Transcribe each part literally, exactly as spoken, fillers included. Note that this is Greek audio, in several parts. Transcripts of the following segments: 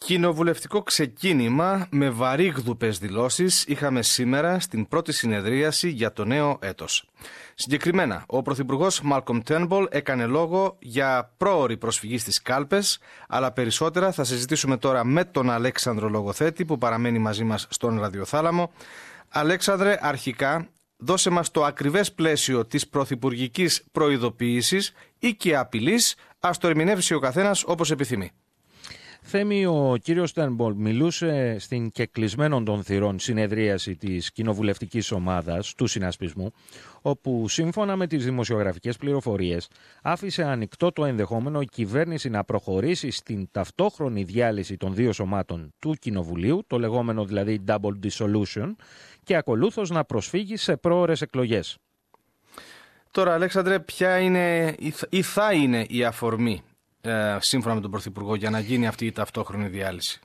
Κοινοβουλευτικό ξεκίνημα με βαρύγδουπες δηλώσεις είχαμε σήμερα στην πρώτη συνεδρίαση για το νέο έτος. Συγκεκριμένα, ο Πρωθυπουργός Μάλκομ Τέρνμπολ έκανε λόγο για πρόωρη προσφυγή στις κάλπες, αλλά περισσότερα θα συζητήσουμε τώρα με τον Αλέξανδρο Λογοθέτη που παραμένει μαζί μας στον ραδιοθάλαμο. Αλέξανδρε, αρχικά δώσε μας το ακριβές πλαίσιο της πρωθυπουργικής προειδοποίησης ή και απειλής, ας το ερμηνεύσει ο καθένας όπως επιθυμεί. Θέμη, ο κύριος Τέρνμπολ μιλούσε στην κεκλεισμένων των θυρών συνεδρίαση της κοινοβουλευτικής ομάδας του συνασπισμού, όπου σύμφωνα με τις δημοσιογραφικές πληροφορίες άφησε ανοιχτό το ενδεχόμενο η κυβέρνηση να προχωρήσει στην ταυτόχρονη διάλυση των δύο σωμάτων του Κοινοβουλίου, το λεγόμενο δηλαδή double dissolution, και ακολούθως να προσφύγει σε πρόωρες εκλογές. Τώρα, Αλέξανδρε, ποια είναι ή θα είναι η αφορμή σύμφωνα με τον Πρωθυπουργό για να γίνει αυτή η ταυτόχρονη διάλυση?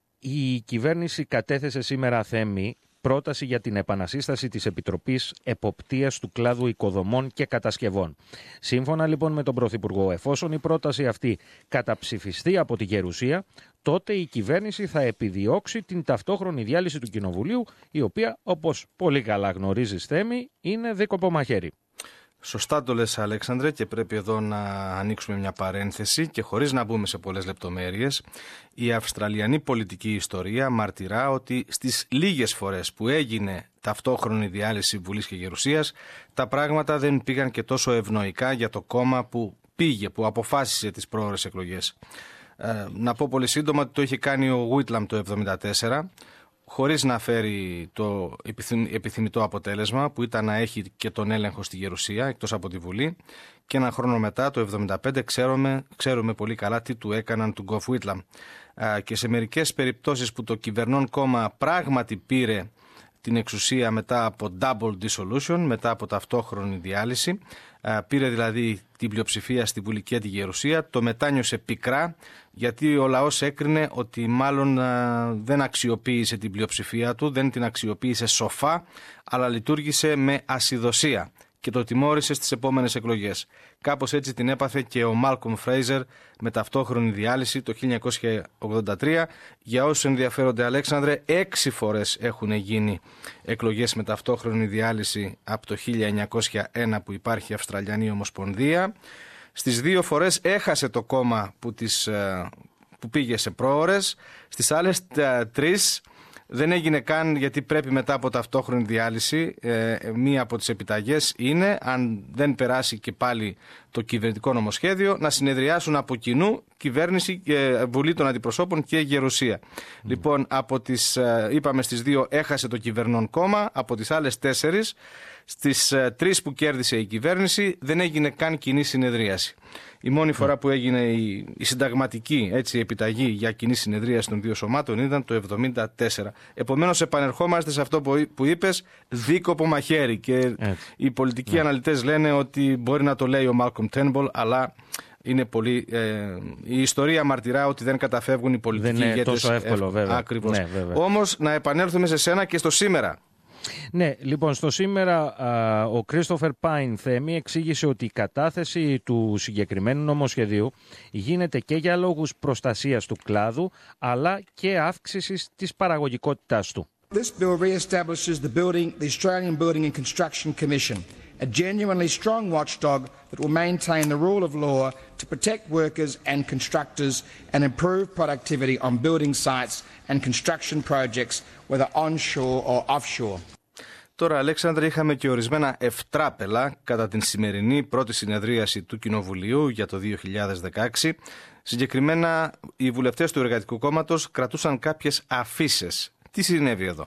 Η κυβέρνηση κατέθεσε σήμερα, Θέμη, πρόταση για την επανασύσταση της Επιτροπής Εποπτείας του Κλάδου Οικοδομών και Κατασκευών. Σύμφωνα λοιπόν με τον Πρωθυπουργό, εφόσον η πρόταση αυτή καταψηφιστεί από τη Γερουσία, τότε η κυβέρνηση θα επιδιώξει την ταυτόχρονη διάλυση του Κοινοβουλίου, η οποία, όπως πολύ καλά γνωρίζεις, Θέμη, είναι δίκοπο μαχαίρι. Σωστά το λες, Αλέξανδρε, και πρέπει εδώ να ανοίξουμε μια παρένθεση και χωρίς να μπούμε σε πολλές λεπτομέρειες. Η αυστραλιανή πολιτική ιστορία μαρτυρά ότι στις λίγες φορές που έγινε ταυτόχρονη διάλυση Βουλής και Γερουσίας, τα πράγματα δεν πήγαν και τόσο ευνοϊκά για το κόμμα που πήγε, που αποφάσισε τις πρόωρες εκλογές. Ε, να πω πολύ σύντομα ότι το είχε κάνει ο Whitlam το εβδομήντα τέσσερα, χωρίς να φέρει το επιθυμητό αποτέλεσμα που ήταν να έχει και τον έλεγχο στη Γερουσία εκτός από τη Βουλή, και ένα χρόνο μετά, το εβδομήντα πέντε, ξέρουμε, ξέρουμε πολύ καλά τι του έκαναν του Γκοφ Whitlam. Και σε μερικές περιπτώσεις που το κυβερνών κόμμα πράγματι πήρε την εξουσία μετά από double dissolution, μετά από ταυτόχρονη διάλυση, πήρε δηλαδή την πλειοψηφία στη Βουλή και τη Γερουσία, το μετάνιωσε πικρά, γιατί ο λαός έκρινε ότι μάλλον α, δεν αξιοποίησε την πλειοψηφία του, δεν την αξιοποίησε σοφά, αλλά λειτουργήσε με ασιδοσία και το τιμώρησε στις επόμενες εκλογές. Κάπως έτσι την έπαθε και ο Μάλκομ Φρέιζερ με ταυτόχρονη διάλυση το χίλια εννιακόσια ογδόντα τρία. Για όσους ενδιαφέρονται, Αλέξανδρε, έξι φορές έχουν γίνει εκλογές με ταυτόχρονη διάλυση από το χίλια εννιακόσια ένα που υπάρχει η Αυστραλιανή Ομοσπονδία. Στις δύο φορές έχασε το κόμμα που, τις, που πήγε σε πρόωρες. Στις άλλες τρεις δεν έγινε καν, γιατί πρέπει μετά από ταυτόχρονη διάλυση. Ε, μία από τις επιταγές είναι, αν δεν περάσει και πάλι το κυβερνητικό νομοσχέδιο, να συνεδριάσουν από κοινού κυβέρνηση, ε, Βουλή των Αντιπροσώπων και Γερουσία. Mm. Λοιπόν, από τις, ε, είπαμε στις δύο έχασε το κυβερνών κόμμα, από τις άλλες τέσσερις, στις ε, τρεις που κέρδισε η κυβέρνηση δεν έγινε καν κοινή συνεδρίαση. Η μόνη φορά που έγινε η, η συνταγματική έτσι, επιταγή για κοινή συνεδρίαση των δύο σωμάτων ήταν το εβδομήντα τέσσερα. Επομένως, επανερχόμαστε σε αυτό που, που είπες, δίκοπο μαχαίρι. Και έτσι. Οι πολιτικοί yeah. αναλυτές λένε ότι μπορεί να το λέει ο Μάλκομ Τέρνμπολ, αλλά είναι πολύ, ε, η ιστορία μαρτυρά ότι δεν καταφεύγουν οι πολιτικοί ηγέτες. Δεν είναι τόσο εύκολο, βέβαια. Ακριβώς. Ναι, βέβαια. Όμως, να επανέλθουμε σε σένα και στο σήμερα. Ναι, λοιπόν, στο σήμερα α, ο Κρίστοφερ Πάιν, Θέμη, εξήγησε ότι η κατάθεση του συγκεκριμένου νομοσχεδίου γίνεται και για λόγους προστασίας του κλάδου, αλλά και αύξησης της παραγωγικότητάς του. This bill re-establishes the, building, the Australian Building and Construction Commission, a genuinely strong watchdog that will maintain the rule of law to protect workers and constructors and improve productivity on building sites and construction projects, whether onshore or offshore. Τώρα, Αλέξανδρε, είχαμε και ορισμένα ευτράπελα κατά την σημερινή πρώτη συνεδρίαση του Κοινοβουλίου για το δύο χιλιάδες δεκαέξι. Συγκεκριμένα, οι βουλευτές του Εργατικού Κόμματος κρατούσαν κάποιες αφίσες. Τι συνέβη εδώ?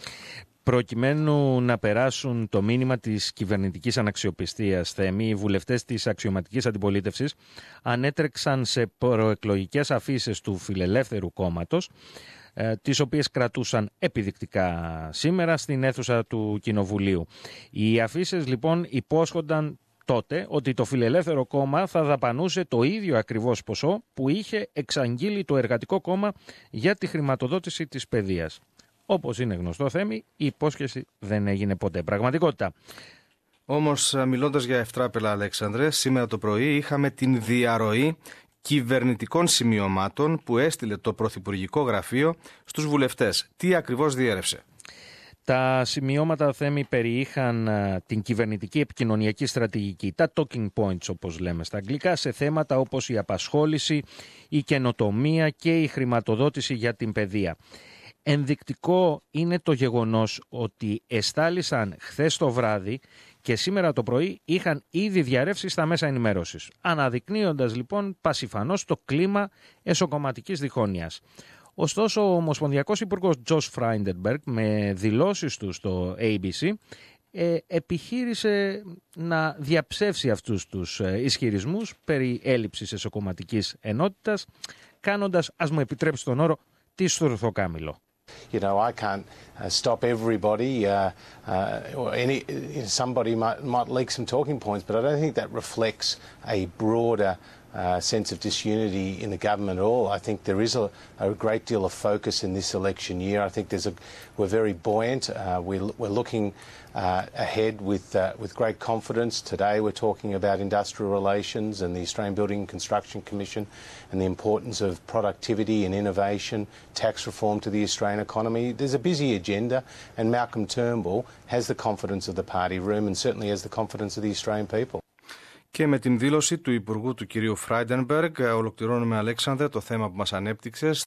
Προκειμένου να περάσουν το μήνυμα της κυβερνητικής αναξιοπιστίας, Θέμη, οι βουλευτές της αξιωματικής αντιπολίτευσης ανέτρεξαν σε προεκλογικές αφίσες του Φιλελεύθερου Κόμματος, τις οποίες κρατούσαν επιδεικτικά σήμερα στην αίθουσα του Κοινοβουλίου. Οι αφίσες λοιπόν υπόσχονταν τότε ότι το Φιλελεύθερο Κόμμα θα δαπανούσε το ίδιο ακριβώς ποσό που είχε εξαγγείλει το Εργατικό Κόμμα για τη χρηματοδότηση της παιδείας. Όπως είναι γνωστό, Θέμη, η υπόσχεση δεν έγινε ποτέ πραγματικότητα. Όμως, μιλώντας για ευτράπελα, Αλέξανδρε, σήμερα το πρωί είχαμε την διαρροή κυβερνητικών σημειωμάτων που έστειλε το Πρωθυπουργικό Γραφείο στους βουλευτές. Τι ακριβώς διέρευσε? Τα σημειώματα, Θέμη, περιείχαν α, την κυβερνητική επικοινωνιακή στρατηγική, τα talking points όπως λέμε στα αγγλικά, σε θέματα όπως η απασχόληση, η καινοτομία και η χρηματοδότηση για την παιδεία. Ενδεικτικό είναι το γεγονός ότι εστάλησαν χθες το βράδυ και σήμερα το πρωί είχαν ήδη διαρρεύσει στα μέσα ενημέρωσης, αναδεικνύοντας λοιπόν πασιφανώς το κλίμα εσωκομματικής διχόνοιας. Ωστόσο, ο Ομοσπονδιακός Υπουργός Josh Frydenberg, με δηλώσεις του στο έι μπι σι, ε, επιχείρησε να διαψεύσει αυτούς τους ε, ισχυρισμούς περί έλλειψης εσωκομματικής ενότητας, κάνοντας, ας μου επιτρέψει τον όρο, τη στουρθοκάμιλο. You know, I can't uh, stop everybody, uh, uh, or any, somebody might, might leak some talking points, but I don't think that reflects a broader uh, sense of disunity in the government at all. I think there is a, a great deal of focus in this election year. I think there's a, we're very buoyant. Uh, we're, we're looking uh, ahead with, uh, with great confidence. Today we're talking about industrial relations and the Australian Building and Construction Commission and the importance of productivity and innovation, tax reform to the Australian economy. There's a busy agenda, and Malcolm Turnbull has the confidence of the party room and certainly has the confidence of the Australian people. Και με την δήλωση του Υπουργού του κυρίου Frydenberg ολοκληρώνουμε, Αλέξανδρε, το θέμα που μας ανέπτυξες.